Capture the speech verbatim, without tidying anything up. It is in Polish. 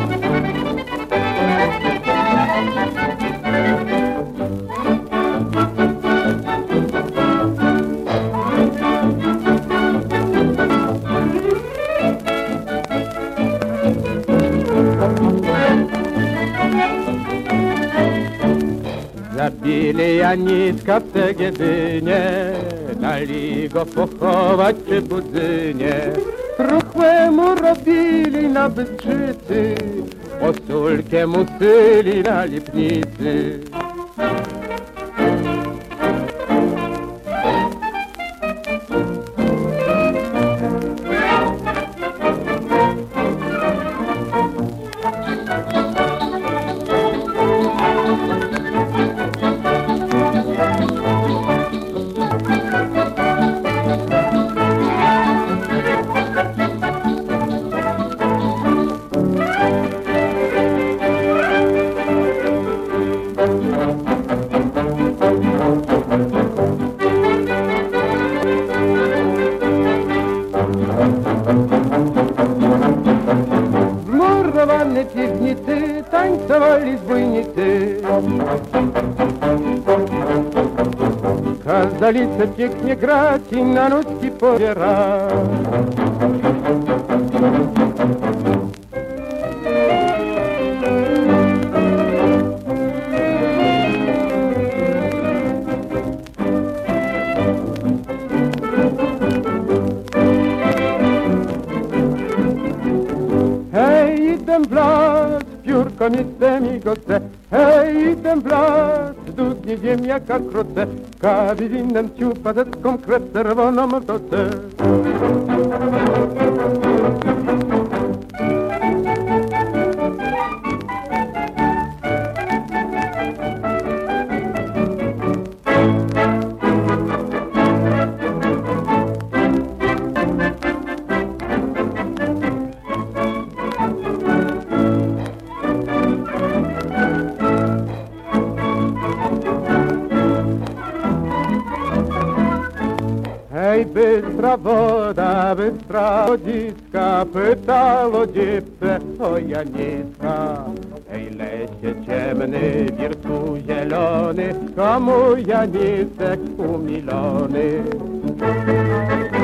Zabili Janiska w Segiedynie, dali go pochować przy Budzynie. Truchłemu robili na Bystrzycy, osulkę mu syli na Lipnicy. Zmordowane piwnicy tańcowali zbójnicy. Kazali se pięknie grać i na nutki pobierać. Hej, idę w las, piórko mi chce mi go chce. Hej, idę w las, dudnie ziemniaka krótce. Kawi winem ciupa, zecką krew czerwoną w doce. Hej, bystra woda, bystra wodziska, pytało dziewczę o Janiska. Hej, lesie ciemny, wirku zielony, komu Janisek umilony.